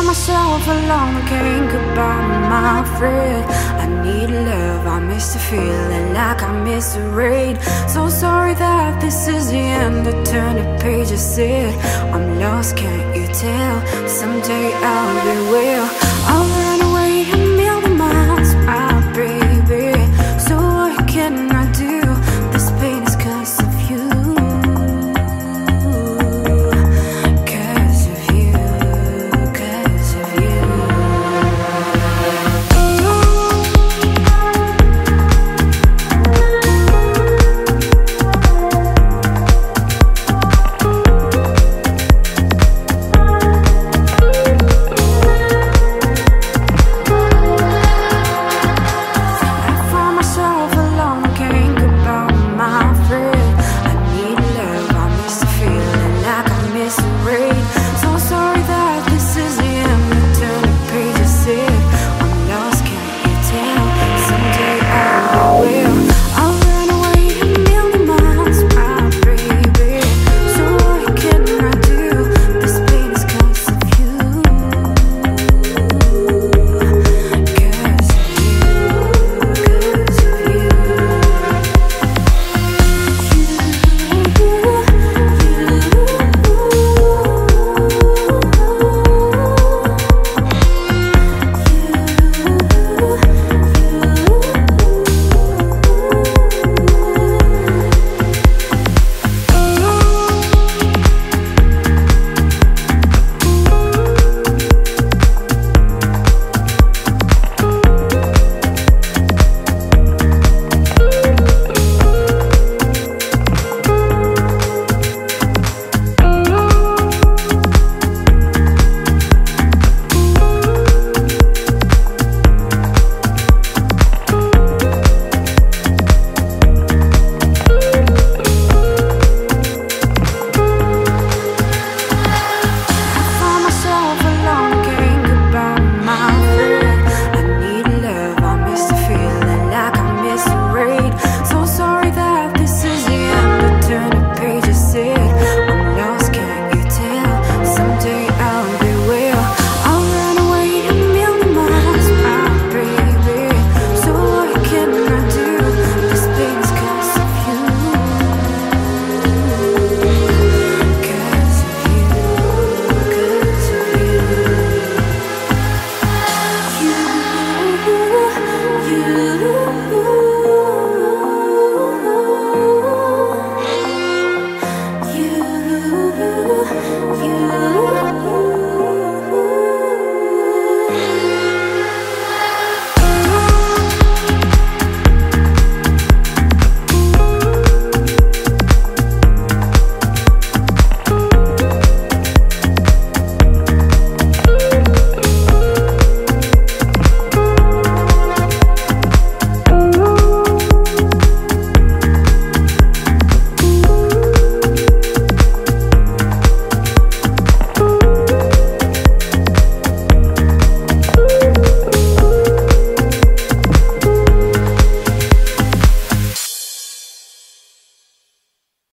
myself alone again. Goodbye, my friend. I need love, I miss the feeling like I miss the rain. So sorry that this is the end. I turn the page, I said I'm lost, can't you tell? Someday I'll be well.